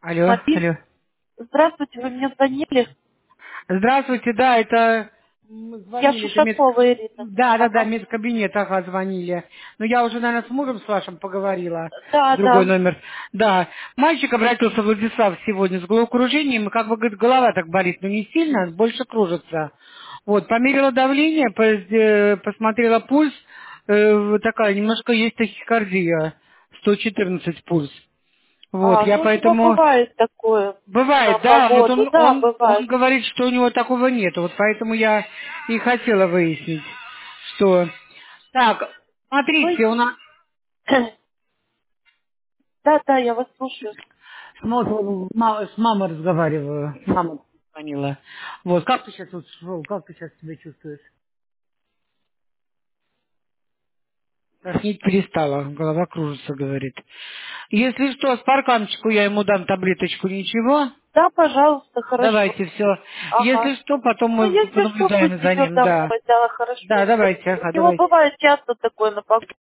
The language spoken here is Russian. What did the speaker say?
Алло, Марин, алло. здравствуйте, вы мне звонили? Здравствуйте, да, это мы Я звонили, это Шишакова Ирина. Да, Ага. медкабинет, ага, звонили. Но я уже, наверное, с мужем с вашим поговорила, Да, другой да. номер. Да, мальчик обратился, Владислав, сегодня с головокружением, и как бы, говорит, голова так болит, но не сильно, больше кружится. Вот, померила давление, посмотрела пульс, вот такая, немножко есть тахикардия, 114 пульс. Вот, я Ну, у него поэтому... бывает такое на Бывает, да, вот погоду. Да, он бывает. говорит, что у него такого нету, вот поэтому я и хотела выяснить, что... Так, Ну, смотрите, у нас да, да, я вас слушаю. с мамой разговариваю, мама звонила. Вот, как ты сейчас вот шел, как ты сейчас себя чувствуешь? Тошнить перестала, голова кружится, говорит. Если что, с парканчику я ему дам таблеточку, ничего? Да, пожалуйста, хорошо. Давайте, все. Ага. Если что, потом Ну, мы если что, пусть понаблюдаем за идет ним, да. домой. Да, хорошо. Да, давайте, У ага, него давайте. бывает часто такое на погоду.